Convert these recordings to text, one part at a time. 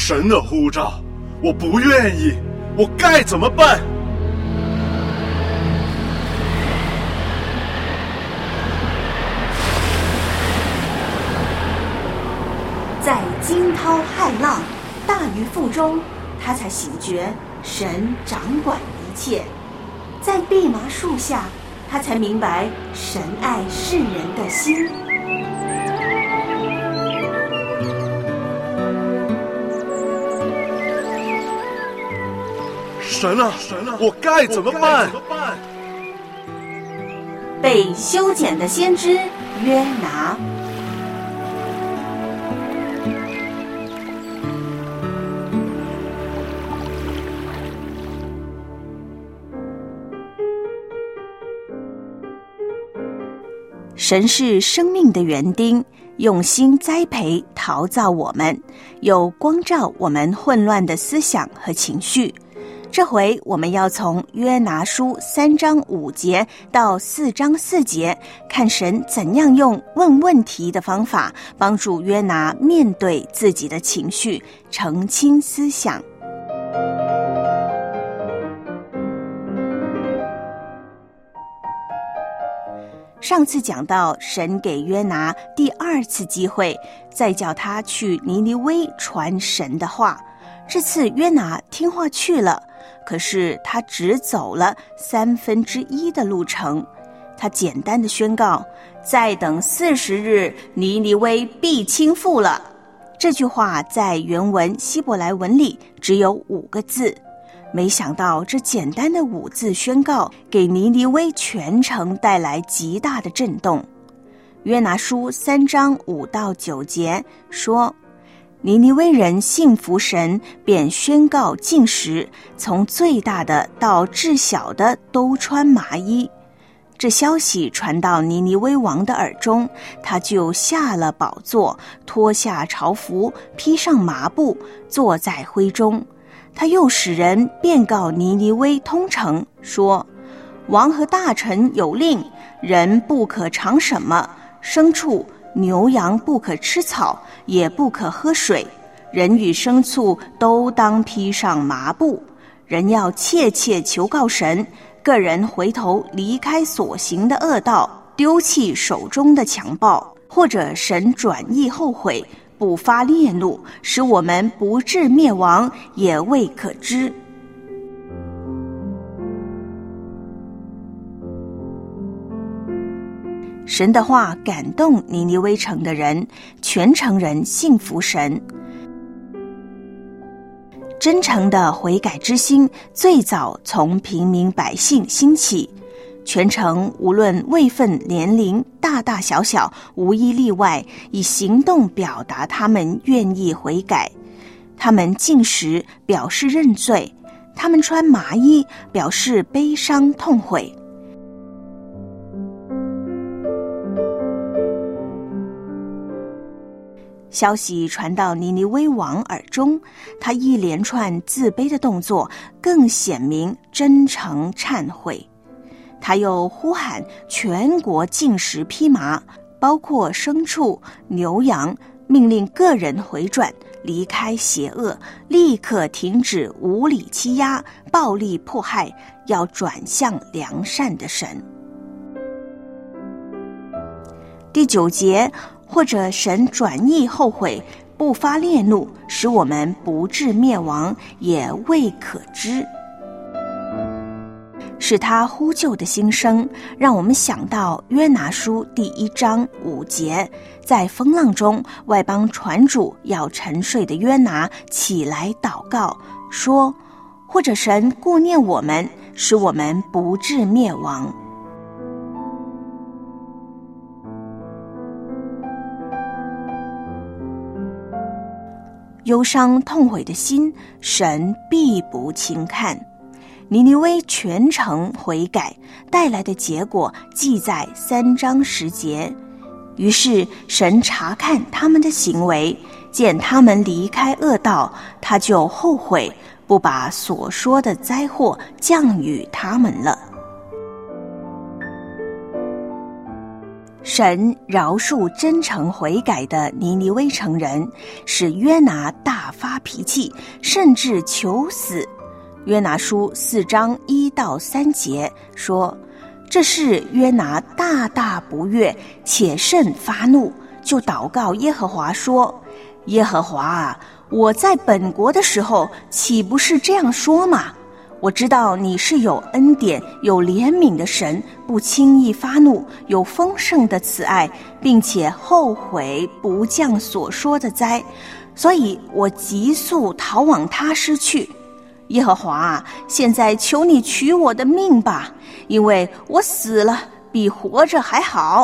神的呼召，我不愿意，我该怎么办？ 在惊涛骇浪、大鱼腹中，他才醒觉神掌管一切；在蓖麻树下，他才明白神爱世人的心。 神啊，我该怎么办？ 被修剪的先知约拿。神是生命的园丁，用心栽培陶造我们，有光照我们混乱的思想和情绪。这回我们要从约拿书3章5节到4章4节，看神怎样用问问题的方法，帮助约拿面对自己的情绪，澄清思想。上次讲到神给约拿第2次机会，再叫他去尼尼微传神的话。这次约拿听话去了，可是他只走了1/3的路程。他简单的宣告，再等40日，尼尼微必倾覆了。这句话在原文希伯来文里只有5个字，没想到这简单的5字宣告，给尼尼微全城带来极大的震动。约拿书3章5到9节说，尼尼微人信服神，便宣告禁食，从最大的到至小的都穿麻衣。这消息传到尼尼微王的耳中，他就下了宝座，脱下朝服，披上麻布，坐在灰中。他又使人便告尼尼微通城，说，王和大臣有令，人不可尝什么，牲畜牛羊不可吃草，也不可喝水，人与牲畜都当披上麻布。人要切切求告神，个人回头离开所行的恶道，丢弃手中的强暴，或者神转意后悔，不发烈怒，使我们不致灭亡，也未可知。神的话感动尼尼微城的人，全城人信服神。真诚的悔改之心最早从平民百姓兴起，全城无论位分年龄，大大小小，无一例外，以行动表达他们愿意悔改。他们禁食表示认罪，他们穿麻衣表示悲伤痛悔。消息传到尼尼微王耳中，他一连串自卑的动作更显明真诚忏悔。他又呼喊全国禁食披麻，包括牲畜牛羊，命令个人回转，离开邪恶，立刻停止无理欺压、暴力迫害，要转向良善的神。第9节，或者神转意后悔，不发烈怒，使我们不致灭亡，也未可知。是他呼救的心声，让我们想到约拿书第1章5节，在风浪中，外邦船主要沉睡的约拿起来祷告，说，或者神顾念我们，使我们不致灭亡。忧伤痛悔的心，神必不轻看。尼尼微全城悔改带来的结果记在3章10节。于是神查看他们的行为，见他们离开恶道，他就后悔，不把所说的灾祸降与他们了。 神饶恕真诚悔改的尼尼微城人，使约拿大发脾气，甚至求死。约拿书4章1到3节说，这事约拿大大不悦，且甚发怒，就祷告耶和华说，耶和华啊，我在本国的时候岂不是这样说吗？我知道你是有恩典有怜悯的神，不轻易发怒，有丰盛的慈爱，并且后悔不降所说的灾，所以我急速逃往他施去。耶和华啊，现在求你取我的命吧，因为我死了比活着还好。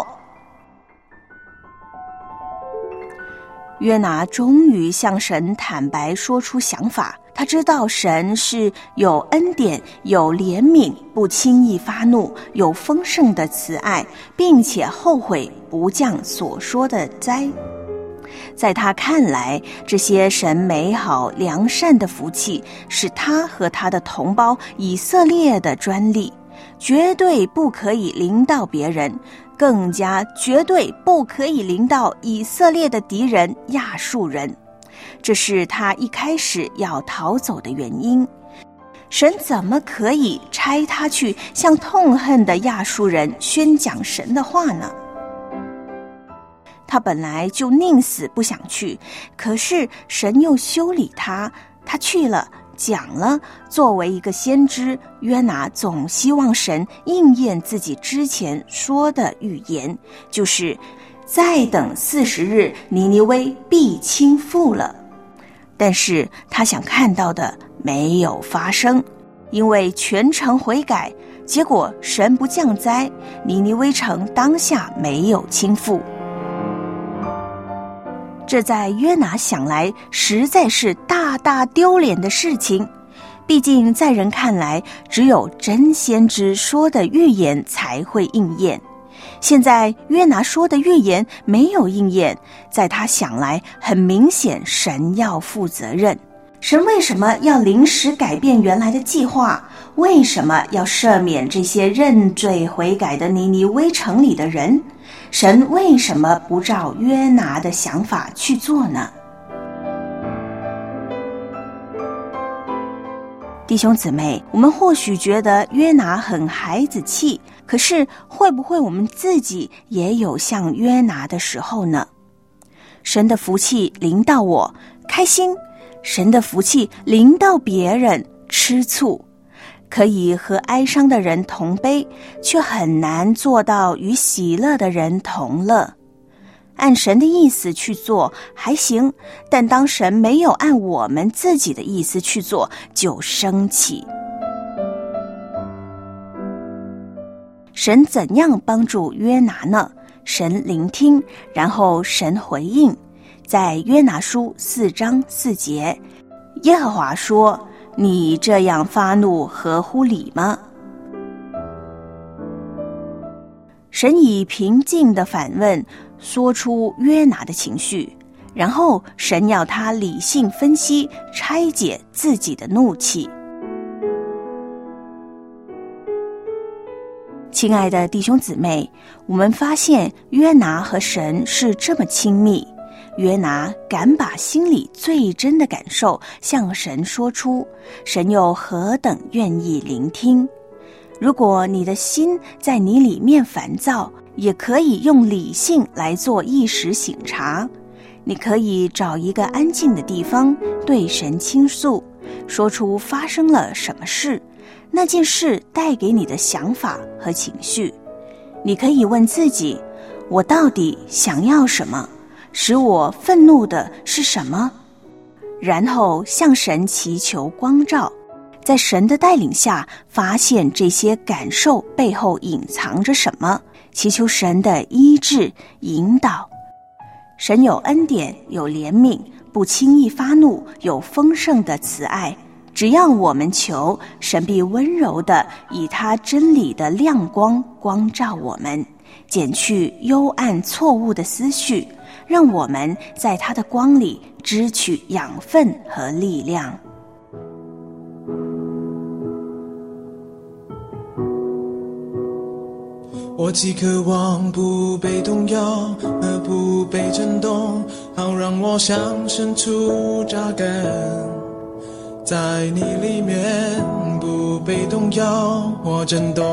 约拿终于向神坦白说出想法，他知道神是有恩典有怜悯，不轻易发怒，有丰盛的慈爱，并且后悔不降所说的灾。在他看来，这些神美好良善的福气是他和他的同胞以色列的专利，绝对不可以临到别人，更加绝对不可以临到以色列的敌人亚述人。这是他一开始要逃走的原因。神怎么可以差他去向痛恨的亚述人宣讲神的话呢？他本来就宁死不想去，可是神又修理他，他去了，讲了。作为一个先知，约拿总希望神应验自己之前说的预言，就是再等40日，尼尼微必倾覆了。但是他想看到的没有发生，因为全城悔改，结果神不降灾，尼尼微城当下没有倾覆。这在约拿想来实在是大大丢脸的事情，毕竟在人看来，只有真先知说的预言才会应验。现在约拿说的预言没有应验，在他想来，很明显神要负责任。神为什么要临时改变原来的计划？为什么要赦免这些认罪悔改的尼尼微城里的人？神为什么不照约拿的想法去做呢？弟兄姊妹，我们或许觉得约拿很孩子气，可是会不会我们自己也有像约拿的时候呢？神的福气临到我，开心；神的福气临到别人，吃醋。可以和哀伤的人同悲，却很难做到与喜乐的人同乐。按神的意思去做还行，但当神没有按我们自己的意思去做，就生气。神怎样帮助约拿呢？神聆听，然后神回应。在约拿书4章4节，耶和华说，你这样发怒合乎理吗？神以平静的反问说出约拿的情绪，然后神要他理性分析，拆解自己的怒气。亲爱的弟兄姊妹，我们发现约拿和神是这么亲密，约拿敢把心里最真的感受向神说出，神又何等愿意聆听。如果你的心在你里面烦躁，也可以用理性来做一时省察。你可以找一个安静的地方，对神倾诉，说出发生了什么事，那件事带给你的想法和情绪。你可以问自己，我到底想要什么？使我愤怒的是什么？然后向神祈求光照，在神的带领下发现这些感受背后隐藏着什么，祈求神的医治引导。神有恩典有怜悯，不轻易发怒，有丰盛的慈爱。只要我们求，神必温柔地以他真理的亮光光照我们，减去幽暗错误的思绪，让我们在他的光里支取养分和力量。 我既渴望不被动摇，而不被震动，好让我向深处扎根，在你里面不被动摇或震动。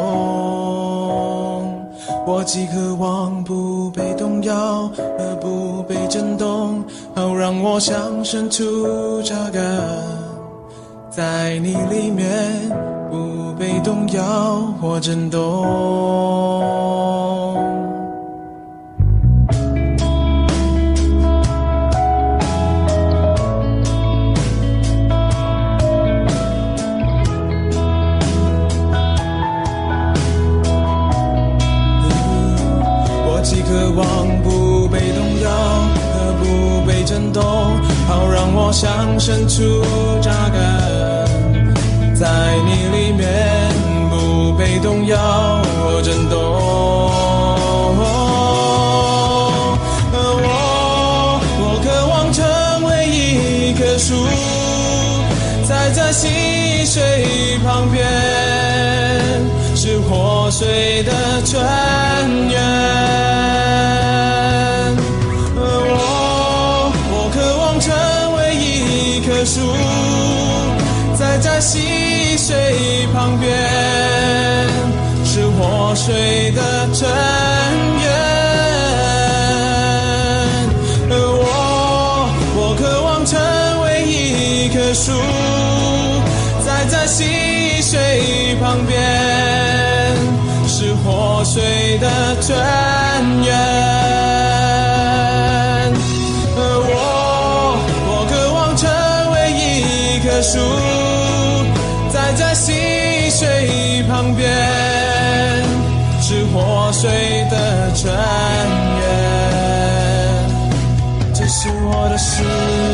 我既渴望不被动摇，而不被震动，好让我向深处扎根，在你里面不被动摇或震动。我既渴望不被动摇，而不被震动，好让我向深处扎根，在你里面不被动摇或震动。我渴望成为一棵树，栽在溪水旁边，是活水的泉源。我渴望成为一棵树，栽在溪水旁边，是活水的泉源。我渴望成为一棵树，栽在溪水旁边，是活水的泉源。我渴望成为一棵树，栽在溪水旁边，是活水的泉源。这是我的诗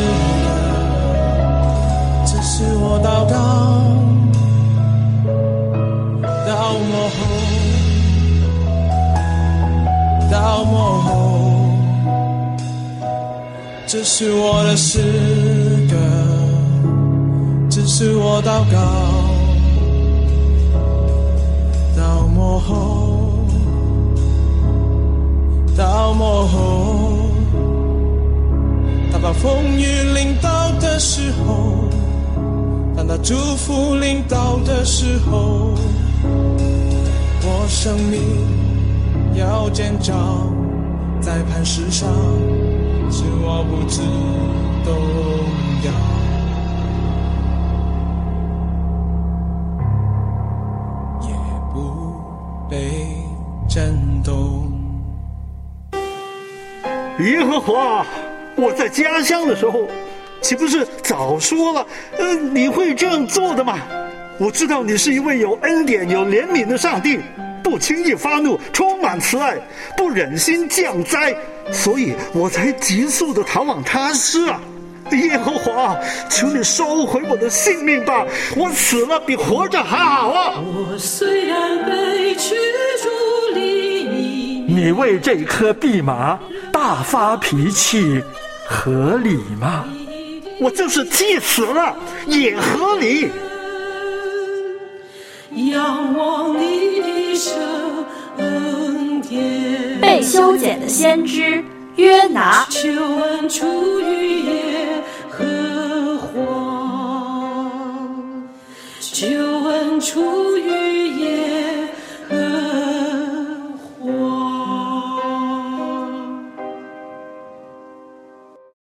歌，这是我祷告，到末后，到末后，这是我的诗歌，这是我祷告，到末后，到末后，当把风雨临到的时候，当他祝福临到的时候，我生命要建造在磐石上，是我不自动摇，也不被震动。 耶和华，我在家乡的时候，岂不是早说了，你会这样做的吗？我知道你是一位有恩典、有怜悯的上帝，不轻易发怒，充满慈爱，不忍心降灾，所以我才急速地逃往他施啊！耶和华，求你收回我的性命吧，我死了比活着还好啊！ 我虽然被驱逐离你， 你为这颗蓖麻大发脾气，合理吗？ 我就是气死了，也合理。 仰望你一生恩典， 被修剪的先知约拿， 求恩出于耶和华，求恩出于耶